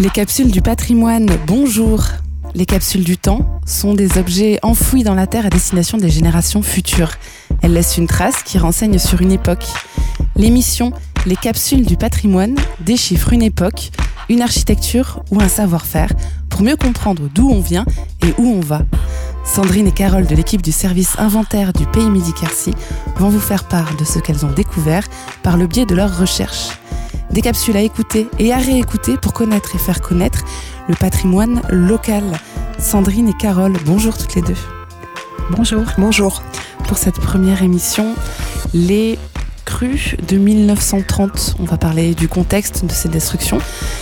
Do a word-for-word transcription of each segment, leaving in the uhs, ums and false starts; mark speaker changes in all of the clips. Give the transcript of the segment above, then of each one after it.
Speaker 1: Les capsules du patrimoine, bonjour. Les capsules du temps sont des objets enfouis dans la terre à destination des générations futures. Elles laissent une trace qui renseigne sur une époque. L'émission Les capsules du patrimoine déchiffre une époque, une architecture ou un savoir-faire pour mieux comprendre d'où on vient et où on va. Sandrine et Carole de l'équipe du service inventaire du Pays Midi-Quercy vont vous faire part de ce qu'elles ont découvert par le biais de leurs recherches. Des capsules à écouter et à réécouter pour connaître et faire connaître le patrimoine local. Sandrine et Carole, bonjour toutes les deux.
Speaker 2: Bonjour. Bonjour.
Speaker 1: Pour cette première émission, les crues de mille neuf cent trente, on va parler du contexte de ces destructions,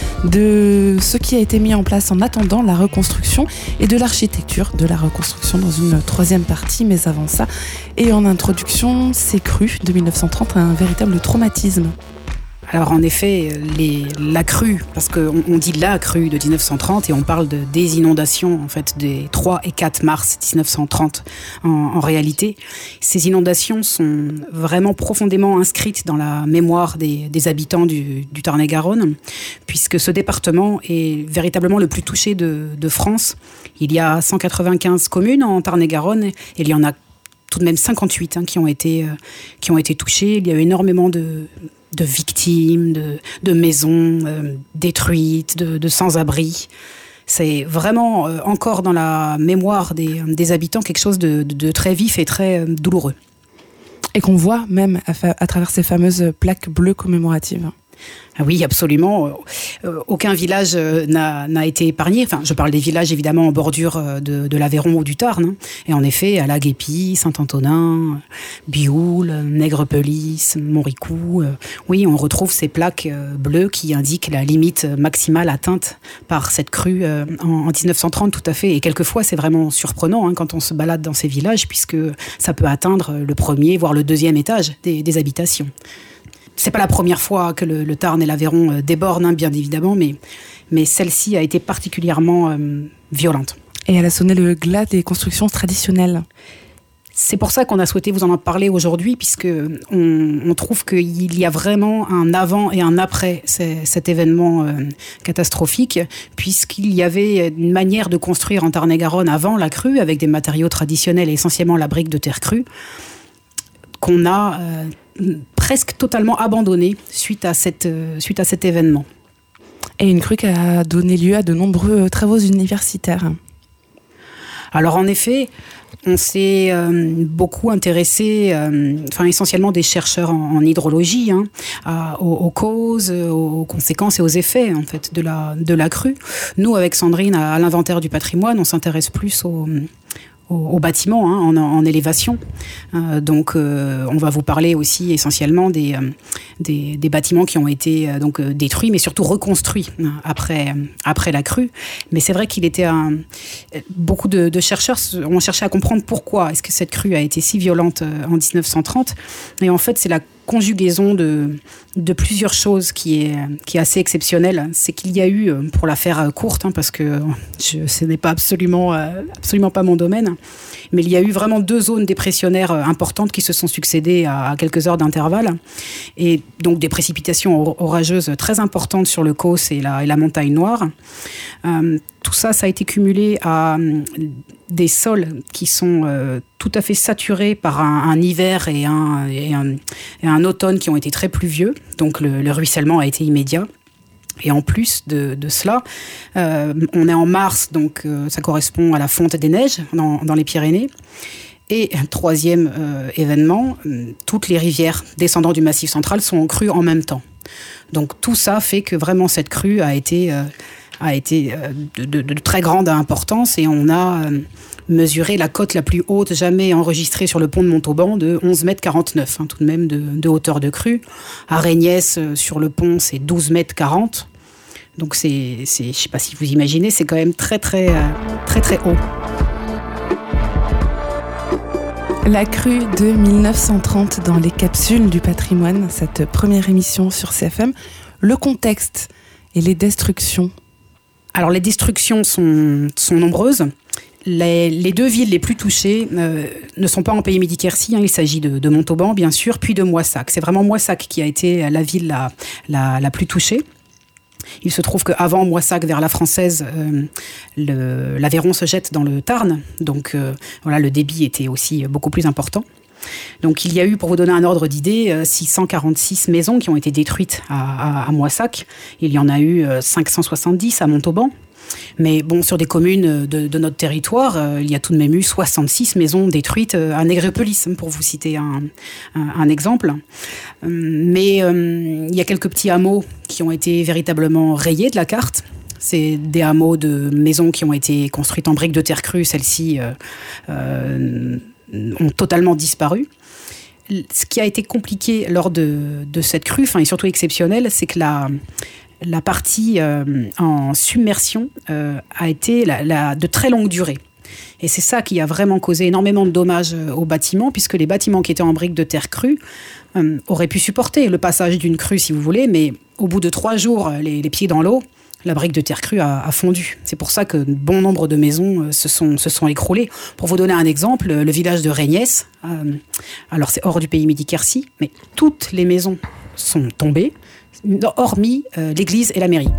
Speaker 1: de ce qui a été mis en place en attendant la reconstruction et de l'architecture de la reconstruction dans une troisième partie. Mais avant ça, et en introduction, ces crues de mille neuf cent trente, un véritable traumatisme.
Speaker 2: Alors en effet, les, la crue, parce qu'on on dit la crue de dix-neuf cent trente et on parle de, des inondations en fait des trois et quatre mars dix-neuf cent trente. En, en réalité, ces inondations sont vraiment profondément inscrites dans la mémoire des, des habitants du, du Tarn-et-Garonne, puisque ce département est véritablement le plus touché de, de France. Il y a cent quatre-vingt-quinze communes en Tarn-et-Garonne et il y en a tout de même cinquante-huit hein, qui ont été, euh, qui ont été touchées. Il y a eu énormément de de victimes, de, de maisons euh, détruites, de, de sans-abri. C'est vraiment euh, encore dans la mémoire des, des habitants quelque chose de, de, de très vif et très euh, douloureux.
Speaker 1: Et qu'on voit même à, fa- à travers ces fameuses plaques bleues commémoratives.
Speaker 2: Ah oui, absolument. Euh, aucun village euh, n'a, n'a été épargné. Enfin, je parle des villages évidemment en bordure euh, de, de l'Aveyron ou du Tarn. Hein. Et en effet, à La Guépie, Saint-Antonin, Bioul, Nègrepelisse, Montricou, euh, oui, on retrouve ces plaques euh, bleues qui indiquent la limite maximale atteinte par cette crue euh, en, en dix-neuf cent trente, tout à fait. Et quelquefois, c'est vraiment surprenant hein, quand on se balade dans ces villages, puisque ça peut atteindre le premier, voire le deuxième étage des, des habitations. C'est pas la première fois que le, le Tarn et l'Aveyron débordent, hein, bien évidemment, mais, mais celle-ci a été particulièrement euh, violente.
Speaker 1: Et elle a sonné le glas des constructions traditionnelles.
Speaker 2: C'est pour ça qu'on a souhaité vous en parler aujourd'hui, puisque on, on trouve qu'il y a vraiment un avant et un après cet événement euh, catastrophique, puisqu'il y avait une manière de construire en Tarn-et-Garonne avant la crue, avec des matériaux traditionnels et essentiellement la brique de terre crue, qu'on a euh, presque totalement abandonné suite à, cette, euh, suite à cet événement.
Speaker 1: Et une crue qui a donné lieu à de nombreux travaux universitaires.
Speaker 2: Alors en effet, on s'est euh, beaucoup intéressé, euh, enfin essentiellement des chercheurs en, en hydrologie, hein, à, aux, aux causes, aux conséquences et aux effets en fait de la, de la crue. Nous, avec Sandrine, à, à l'inventaire du patrimoine, on s'intéresse plus aux au bâtiment, hein, en, en élévation. Euh, donc, euh, on va vous parler aussi essentiellement des, euh, des, des bâtiments qui ont été euh, donc, euh, détruits, mais surtout reconstruits hein, après, après la crue. Mais c'est vrai qu'il était un... Beaucoup de, de chercheurs ont cherché à comprendre pourquoi est-ce que cette crue a été si violente euh, en dix-neuf cent trente. Et en fait, c'est la conjugaison de, de plusieurs choses qui est, qui est assez exceptionnelle. C'est qu'il y a eu, pour la faire courte, hein, parce que je, ce n'est pas absolument, euh, absolument pas mon domaine, mais il y a eu vraiment deux zones dépressionnaires importantes qui se sont succédées à, à quelques heures d'intervalle. Et donc des précipitations orageuses très importantes sur le Causse et la, et la Montagne Noire. Euh, tout ça, ça a été cumulé à des sols qui sont euh, tout à fait saturés par un, un hiver et un, et, un, et un automne qui ont été très pluvieux. Donc le, le ruissellement a été immédiat. Et en plus de, de cela, euh, on est en mars, donc euh, ça correspond à la fonte des neiges dans, dans les Pyrénées. Et troisième euh, événement, toutes les rivières descendant du Massif central sont en crue en même temps. Donc tout ça fait que vraiment cette crue a été, euh, a été euh, de, de, de très grande importance et on a euh, mesuré la cote la plus haute jamais enregistrée sur le pont de Montauban de onze mètres quarante-neuf, hein, tout de même de, de hauteur de crue. À Régnès, euh, sur le pont, c'est douze mètres quarante. Donc c'est, c'est, je ne sais pas si vous imaginez, c'est quand même très très, euh, très, très haut.
Speaker 1: La crue de mille neuf cent trente dans les capsules du patrimoine, cette première émission sur C F M. Le contexte et les destructions.
Speaker 2: Alors les destructions sont, sont nombreuses. Les, les deux villes les plus touchées euh, ne sont pas en Pays Midi-Quercy, hein, il s'agit de, de Montauban bien sûr, puis de Moissac. C'est vraiment Moissac qui a été la ville la, la, la plus touchée. Il se trouve qu'avant Moissac, vers la Française, euh, le, l'Aveyron se jette dans le Tarn. Donc euh, voilà, le débit était aussi beaucoup plus important. Donc il y a eu, pour vous donner un ordre d'idée, six cent quarante-six maisons qui ont été détruites à, à, à Moissac. Il y en a eu cinq cent soixante-dix à Montauban. Mais bon, sur des communes de, de notre territoire, euh, il y a tout de même eu soixante-six maisons détruites euh, à Nègrepelisse, pour vous citer un, un, un exemple. Euh, mais euh, il y a quelques petits hameaux qui ont été véritablement rayés de la carte. C'est des hameaux de maisons qui ont été construites en briques de terre crue. Celles-ci euh, euh, ont totalement disparu. Ce qui a été compliqué lors de, de cette crue, enfin, et surtout exceptionnel, c'est que la... La partie euh, en submersion euh, a été la, la, de très longue durée. Et c'est ça qui a vraiment causé énormément de dommages aux bâtiments, puisque les bâtiments qui étaient en briques de terre crue euh, auraient pu supporter le passage d'une crue, si vous voulez, mais au bout de trois jours, les, les pieds dans l'eau, la brique de terre crue a, a fondu. C'est pour ça que bon nombre de maisons euh, se, sont, se sont écroulées. Pour vous donner un exemple, le village de Régnès, euh, alors c'est hors du pays Midi-Quercy, mais toutes les maisons sont tombées, hormis euh, l'église et la mairie.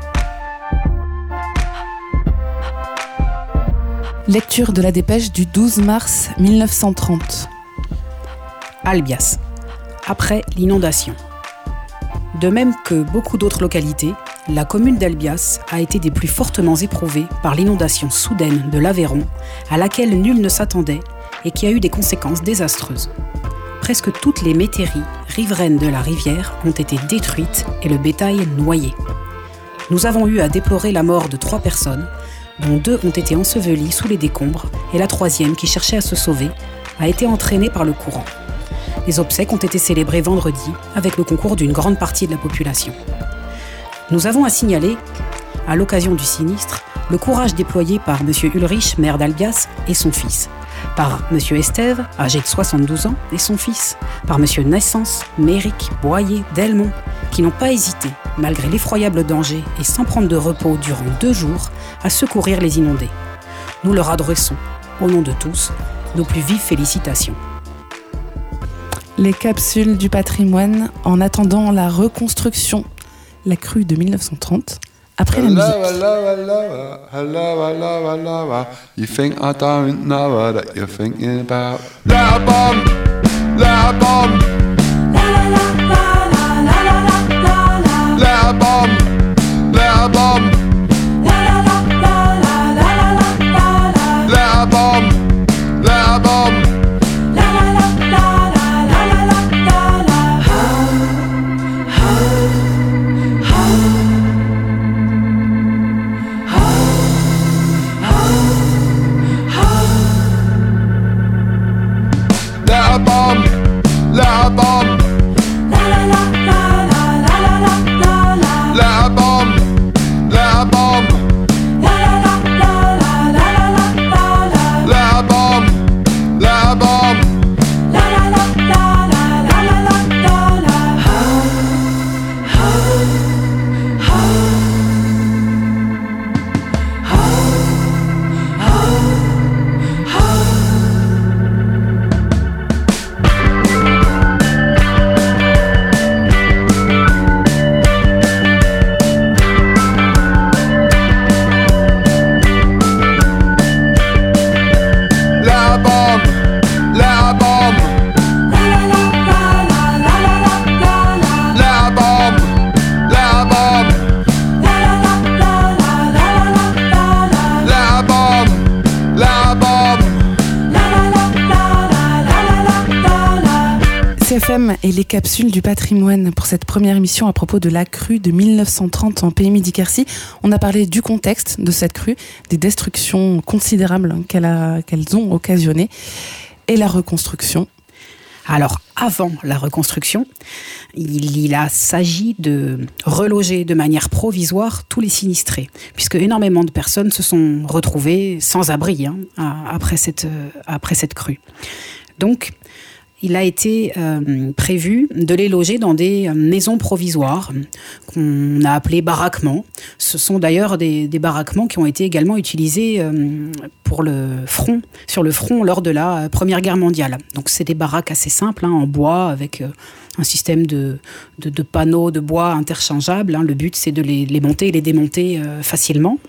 Speaker 1: Lecture de la dépêche du douze mars mille neuf cent trente.
Speaker 2: Albias. Après l'inondation. De même que beaucoup d'autres localités, la commune d'Albias a été des plus fortement éprouvées par l'inondation soudaine de l'Aveyron, à laquelle nul ne s'attendait et qui a eu des conséquences désastreuses. Presque toutes les métairies riveraines de la rivière ont été détruites et le bétail noyé. Nous avons eu à déplorer la mort de trois personnes, dont deux ont été ensevelies sous les décombres et la troisième, qui cherchait à se sauver, a été entraînée par le courant. Les obsèques ont été célébrées vendredi avec le concours d'une grande partie de la population. Nous avons à signaler, à l'occasion du sinistre, le courage déployé par M. Ulrich, maire d'Albias, et son fils, par M. Estève, âgé de soixante-douze ans, et son fils, par M. Naissance, Méric, Boyer, Delmont, qui n'ont pas hésité, malgré l'effroyable danger et sans prendre de repos durant deux jours, à secourir les inondés. Nous leur adressons, au nom de tous, nos plus vives félicitations.
Speaker 1: Les capsules du patrimoine en attendant la reconstruction, la crue de mille neuf cent trente, après la musique.
Speaker 3: You think I don't know that you're thinking about. Let a bomb, let a bomb. Let a bomb, let a bomb. Let a bomb, let a bomb.
Speaker 1: Et les capsules du patrimoine pour cette première émission à propos de la crue de mille neuf cent trente en pays Midi-Quercy. On a parlé du contexte de cette crue, des destructions considérables qu'elle a, qu'elles ont occasionnées et la reconstruction.
Speaker 2: Alors, avant la reconstruction, il, il a s'agit de reloger de manière provisoire tous les sinistrés, puisque énormément de personnes se sont retrouvées sans abri hein, après, cette, après cette crue. Donc, il a été euh, prévu de les loger dans des maisons provisoires qu'on a appelées baraquements. Ce sont d'ailleurs des, des baraquements qui ont été également utilisés euh, pour le front, sur le front lors de la Première Guerre mondiale. Donc c'est des baraques assez simples, hein, en bois, avec euh, un système de, de, de panneaux de bois interchangeables. Hein. Le but, c'est de les, les monter et les démonter euh, facilement.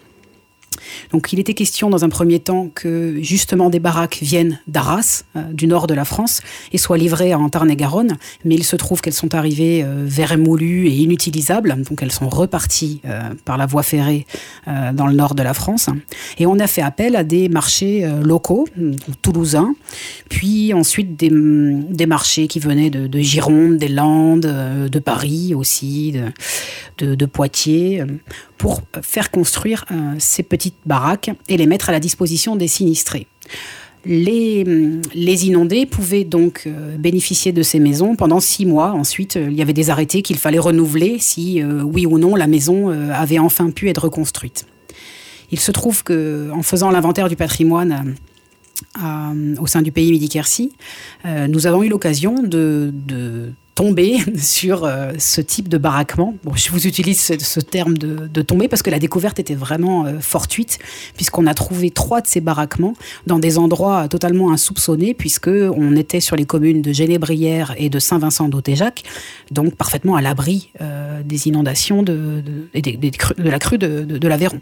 Speaker 2: Donc il était question dans un premier temps que justement des baraques viennent d'Arras, euh, du nord de la France, et soient livrées en Tarn-et-Garonne, mais il se trouve qu'elles sont arrivées euh, vermoulues et inutilisables, donc elles sont reparties euh, par la voie ferrée euh, dans le nord de la France. Et on a fait appel à des marchés euh, locaux, toulousains, puis ensuite des, des marchés qui venaient de, de Gironde, des Landes, euh, de Paris aussi, de, de, de Poitiers, euh, pour faire construire euh, ces petites baraques et les mettre à la disposition des sinistrés. Les, les inondés pouvaient donc euh, bénéficier de ces maisons pendant six mois. Ensuite, euh, il y avait des arrêtés qu'il fallait renouveler si, euh, oui ou non, la maison euh, avait enfin pu être reconstruite. Il se trouve qu'en faisant l'inventaire du patrimoine à, à, au sein du pays Midi-Quercy, euh, nous avons eu l'occasion de... de tomber sur euh, ce type de baraquement. Bon, je vous utilise ce, ce terme de, de tomber parce que la découverte était vraiment euh, fortuite, puisqu'on a trouvé trois de ces baraquements dans des endroits totalement insoupçonnés, puisqu'on était sur les communes de Genébrières et de Saint-Vincent-d'Autéjac, donc parfaitement à l'abri euh, des inondations de, de, de, de, de la crue de, de, de l'Aveyron.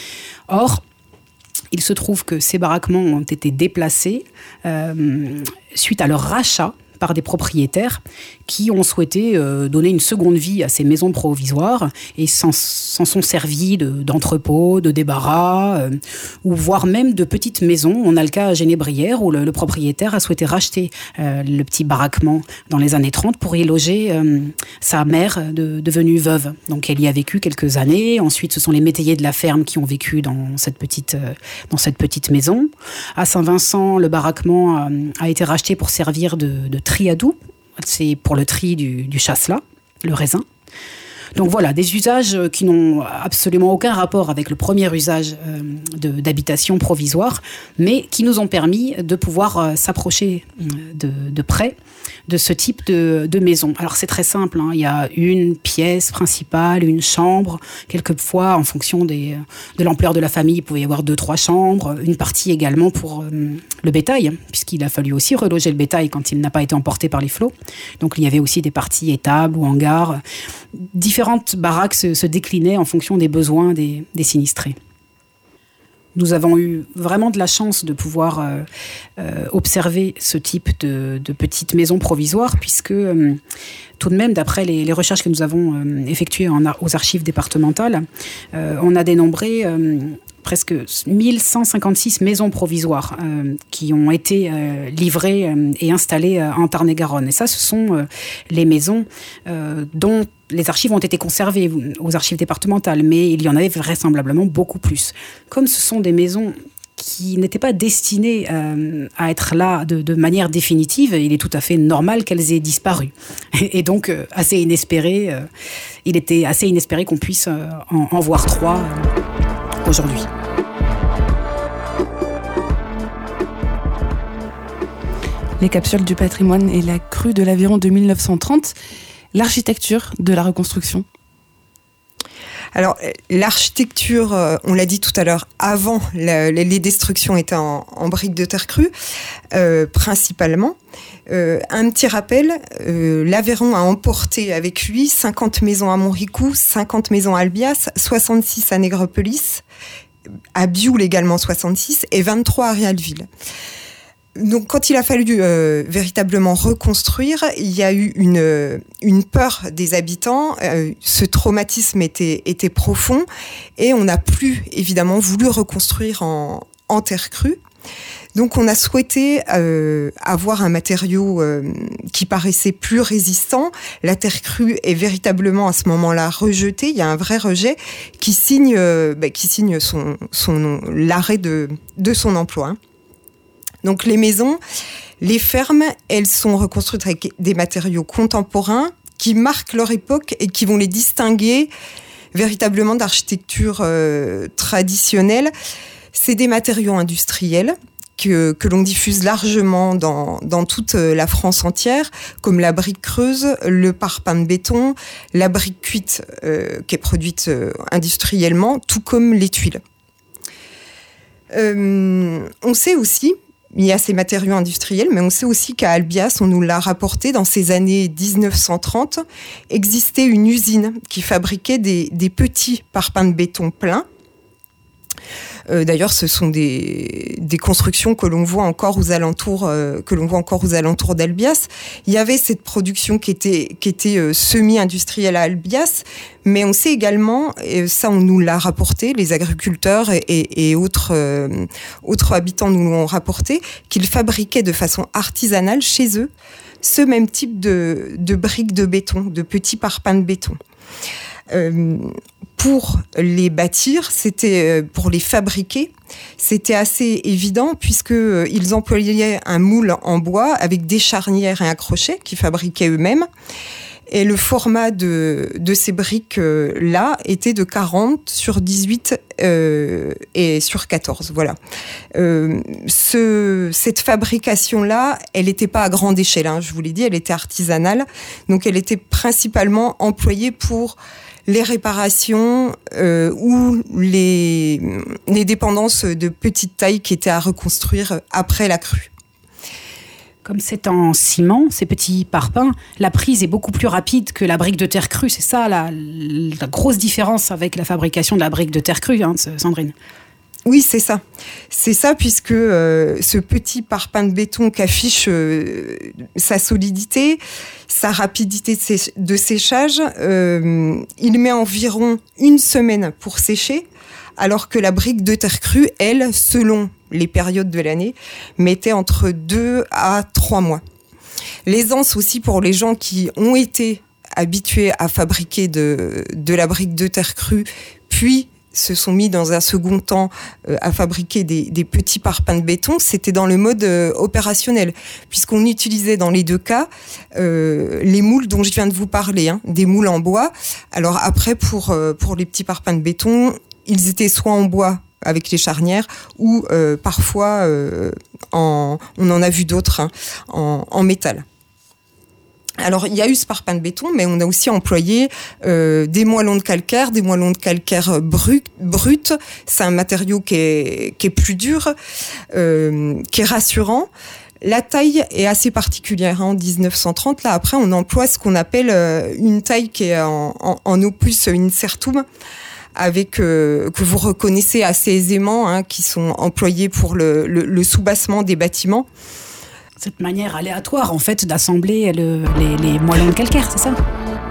Speaker 2: Or, il se trouve que ces baraquements ont été déplacés euh, suite à leur rachat par des propriétaires qui ont souhaité euh, donner une seconde vie à ces maisons provisoires et s'en, s'en sont servis de, d'entrepôts, de débarras, euh, ou voire même de petites maisons. On a le cas à Genébrières où le, le propriétaire a souhaité racheter euh, le petit baraquement dans les années trente pour y loger euh, sa mère de, devenue veuve. Donc elle y a vécu quelques années. Ensuite, ce sont les métayers de la ferme qui ont vécu dans cette petite, euh, dans cette petite maison. À Saint-Vincent, le baraquement euh, a été racheté pour servir de, de triadou, c'est pour le tri du, du chasselas, le raisin. Donc voilà, des usages qui n'ont absolument aucun rapport avec le premier usage euh, de, d'habitation provisoire, mais qui nous ont permis de pouvoir euh, s'approcher de, de près de ce type de, de maison. Alors c'est très simple, hein, il y a une pièce principale, une chambre, quelquefois en fonction des, de l'ampleur de la famille, il pouvait y avoir deux, trois chambres, une partie également pour euh, le bétail, puisqu'il a fallu aussi reloger le bétail quand il n'a pas été emporté par les flots. Donc il y avait aussi des parties étables ou hangars. Différentes baraques se, se déclinaient en fonction des besoins des, des sinistrés. Nous avons eu vraiment de la chance de pouvoir euh, euh, observer ce type de, de petites maisons provisoires, puisque euh, tout de même, d'après les, les recherches que nous avons euh, effectuées en, aux archives départementales, euh, on a dénombré euh, presque mille cent cinquante-six maisons provisoires euh, qui ont été euh, livrées euh, et installées euh, en Tarn-et-Garonne. Et ça, ce sont euh, les maisons euh, dont les archives ont été conservées aux archives départementales, mais il y en avait vraisemblablement beaucoup plus. Comme ce sont des maisons qui n'étaient pas destinées euh, à être là de, de manière définitive, il est tout à fait normal qu'elles aient disparu. Et, et donc, euh, assez inespéré, euh, il était assez inespéré qu'on puisse euh, en, en voir trois euh, aujourd'hui.
Speaker 1: Les capsules du patrimoine et la crue de l'Aveyron de mille neuf cent trente, l'architecture de la reconstruction.
Speaker 4: Alors, l'architecture, on l'a dit tout à l'heure, avant, la, les destructions étaient en, en briques de terre crue, euh, principalement. Euh, un petit rappel, euh, l'Aveyron a emporté avec lui cinquante maisons à Montricou, cinquante maisons à Albias, soixante-six à Nègrepelisse, à Bioul également soixante-six et vingt-trois à Réalville. Donc, quand il a fallu euh, véritablement reconstruire, il y a eu une, une peur des habitants. Euh, ce traumatisme était, était profond et on n'a plus, évidemment, voulu reconstruire en, en terre crue. Donc, on a souhaité euh, avoir un matériau euh, qui paraissait plus résistant. La terre crue est véritablement à ce moment-là rejetée. Il y a un vrai rejet qui signe, euh, bah, qui signe son, son, l'arrêt de, de son emploi. Donc les maisons, les fermes, elles sont reconstruites avec des matériaux contemporains qui marquent leur époque et qui vont les distinguer véritablement d'architecture euh, traditionnelle. C'est des matériaux industriels que, que l'on diffuse largement dans, dans toute la France entière, comme la brique creuse, le parpaing de béton, la brique cuite euh, qui est produite euh, industriellement, tout comme les tuiles. Euh, on sait aussi, il y a ces matériaux industriels, mais on sait aussi qu'à Albias, on nous l'a rapporté, dans ces années dix-neuf cent trente, existait une usine qui fabriquait des, des petits parpaings de béton pleins. Euh, d'ailleurs, ce sont des, des constructions que l'on voit encore aux alentours, euh, que l'on voit encore aux alentours d'Albias. Il y avait cette production qui était, qui était euh, semi-industrielle à Albias, mais on sait également, et ça on nous l'a rapporté, les agriculteurs et, et, et autres, euh, autres habitants nous l'ont rapporté, qu'ils fabriquaient de façon artisanale chez eux ce même type de, de briques de béton, de petits parpaings de béton. Euh, pour les bâtir, c'était pour les fabriquer, c'était assez évident puisque euh, ils employaient un moule en bois avec des charnières et un crochet qu'ils fabriquaient eux-mêmes. Et le format de, de ces briques-là était de quarante sur dix-huit euh, et sur quatorze. Voilà. Euh, ce, cette fabrication-là, elle n'était pas à grande échelle, hein, je vous l'ai dit, elle était artisanale. Donc elle était principalement employée pour les réparations euh, ou les, les dépendances de petite taille qui étaient à reconstruire après la crue.
Speaker 2: Comme c'est en ciment, ces petits parpaings, la prise est beaucoup plus rapide que la brique de terre crue. C'est ça la, la grosse différence avec la fabrication de la brique de terre crue, hein, Sandrine.
Speaker 4: Oui, c'est ça. C'est ça puisque euh, ce petit parpaing de béton qu'affiche euh, sa solidité, sa rapidité de, sé- de séchage, euh, il met environ une semaine pour sécher, alors que la brique de terre crue, elle, selon les périodes de l'année, mettait entre deux à trois mois. L'aisance aussi pour les gens qui ont été habitués à fabriquer de, de la brique de terre crue, puis se sont mis dans un second temps euh, à fabriquer des, des petits parpaings de béton, c'était dans le mode euh, opérationnel, puisqu'on utilisait dans les deux cas euh, les moules dont je viens de vous parler, hein, des moules en bois. Alors après, pour, euh, pour les petits parpaings de béton, ils étaient soit en bois avec les charnières ou euh, parfois, euh, en, on en a vu d'autres, hein, en, en métal. Alors, il y a eu ce parpaing de béton, mais on a aussi employé euh, des moellons de calcaire, des moellons de calcaire brut. brut. C'est un matériau qui est, qui est plus dur, euh, qui est rassurant. La taille est assez particulière, hein, en dix-neuf cent trente. Là, après, on emploie ce qu'on appelle euh, une taille qui est en, en, en opus incertum, avec euh, que vous reconnaissez assez aisément, hein, qui sont employés pour le, le, le soubassement des bâtiments.
Speaker 2: Cette manière aléatoire, en fait, d'assembler le, les, les moellons de calcaire, c'est ça ?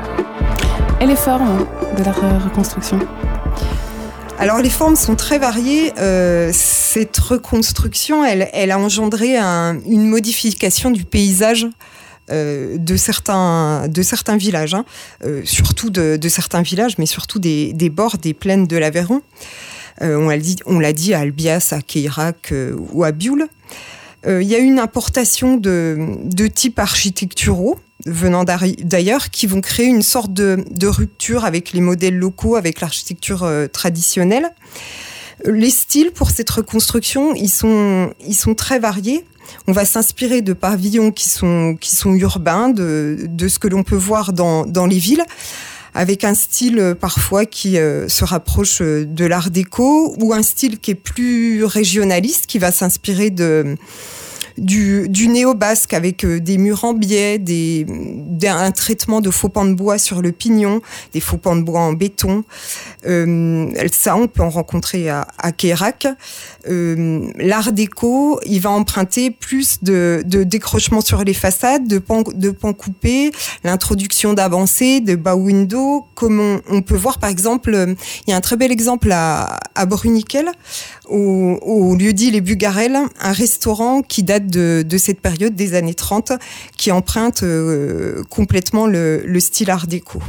Speaker 1: Et les formes de la reconstruction ?
Speaker 4: Alors, les formes sont très variées. Euh, cette reconstruction, elle, elle a engendré un, une modification du paysage euh, de, certains, de certains villages, hein. euh, surtout de, de certains villages, mais surtout des, des bords des plaines de l'Aveyron. Euh, on l'a dit, on l'a dit à Albias, à Queyrac euh, ou à Bioul. Il euh, y a eu une importation de, de types architecturaux venant d'ailleurs qui vont créer une sorte de, de rupture avec les modèles locaux, avec l'architecture euh, traditionnelle. Les styles pour cette reconstruction, ils sont, ils sont très variés. On va s'inspirer de pavillons qui sont, qui sont urbains, de, de ce que l'on peut voir dans, dans les villes, avec un style parfois qui euh, se rapproche de l'art déco ou un style qui est plus régionaliste, qui va s'inspirer de, du, du néo-basque avec euh, des murs en biais, des, des, un traitement de faux pans de bois sur le pignon, des faux pans de bois en béton. Euh, ça, on peut en rencontrer à, à Queyrac. Euh, l'art déco, il va emprunter plus de, de décrochements sur les façades, de pans, de pans coupés, l'introduction d'avancées, de bas windows, comme on, on peut voir par exemple, il y a un très bel exemple à, à Bruniquel, au, au lieu-dit Les Bugarelles, un restaurant qui date de, de cette période des années trente, qui emprunte euh, complètement le, le style art déco.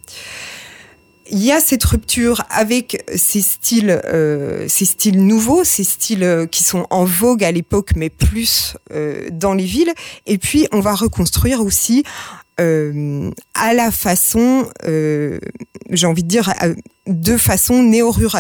Speaker 4: Il y a cette rupture avec ces styles, euh, ces styles nouveaux, ces styles qui sont en vogue à l'époque, mais plus euh, dans les villes. Et puis, on va reconstruire aussi euh, à la façon, euh, j'ai envie de dire, de façon néo-rurale,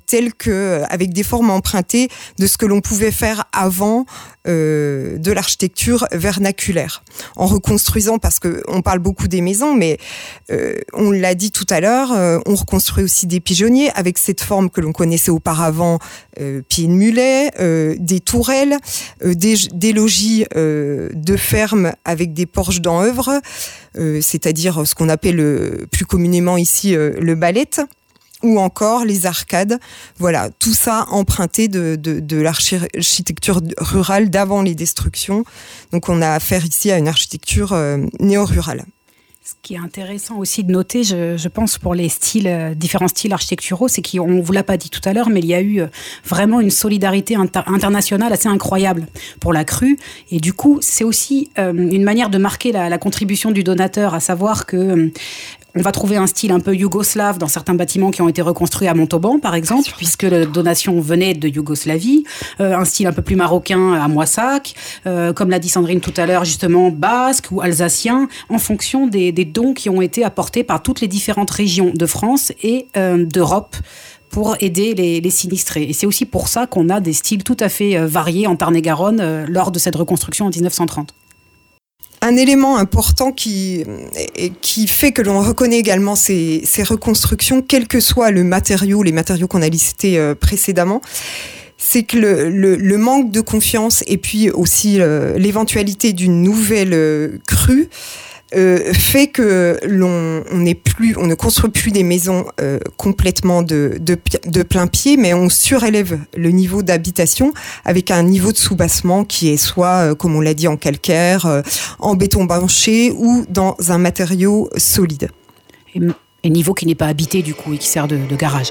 Speaker 4: telles que, avec des formes empruntées de ce que l'on pouvait faire avant euh, de l'architecture vernaculaire. En reconstruisant, parce qu'on parle beaucoup des maisons, mais euh, on l'a dit tout à l'heure, euh, on reconstruit aussi des pigeonniers avec cette forme que l'on connaissait auparavant, euh, pieds de mulet, euh, des tourelles, euh, des, des logis euh, de ferme avec des porches d'enœuvre, euh, c'est-à-dire ce qu'on appelle euh, plus communément ici euh, le balette, ou encore les arcades. Voilà, tout ça emprunté de, de, de l'architecture rurale d'avant les destructions. Donc on a affaire ici à une architecture euh, néo-rurale.
Speaker 2: Ce qui est intéressant aussi de noter, je, je pense, pour les styles, euh, différents styles architecturaux, c'est qu'on ne vous l'a pas dit tout à l'heure, mais il y a eu euh, vraiment une solidarité inter- internationale assez incroyable pour la crue. Et du coup, c'est aussi euh, une manière de marquer la, la contribution du donateur, à savoir que euh, on va trouver un style un peu yougoslave dans certains bâtiments qui ont été reconstruits à Montauban, par exemple, puisque la donation venait de Yougoslavie. Euh, un style un peu plus marocain à Moissac, euh, comme l'a dit Sandrine tout à l'heure, justement basque ou alsacien, en fonction des, des dons qui ont été apportés par toutes les différentes régions de France et euh, d'Europe pour aider les, les sinistrés. Et c'est aussi pour ça qu'on a des styles tout à fait euh, variés en Tarn-et-Garonne euh, lors de cette reconstruction en dix-neuf cent trente.
Speaker 4: Un élément important qui, qui fait que l'on reconnaît également ces, ces reconstructions, quel que soit le matériau, les matériaux qu'on a listés euh, précédemment, c'est que le, le, le manque de confiance et puis aussi euh, l'éventualité d'une nouvelle euh, crue euh, fait que l'on on n'est plus, on ne construit plus des maisons euh, complètement de, de, de plein pied, mais on surélève le niveau d'habitation avec un niveau de soubassement qui est soit, euh, comme on l'a dit, en calcaire, euh, en béton banché ou dans un matériau solide.
Speaker 2: Et, et niveau qui n'est pas habité du coup et qui sert de, de garage.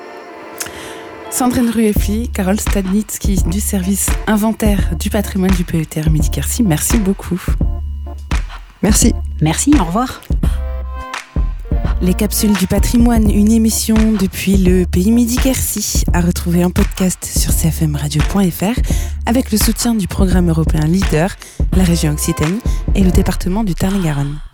Speaker 1: Sandrine Rueffli, Carole Stadnitsky du service inventaire du patrimoine du P E T R Midi-Quercy, merci beaucoup.
Speaker 4: Merci.
Speaker 2: Merci, au revoir.
Speaker 1: Les capsules du patrimoine, une émission depuis le Pays Midi-Quercy, à retrouver en podcast sur c f m radio point f r avec le soutien du programme européen LEADER, la région Occitanie et le département du Tarn-et-Garonne.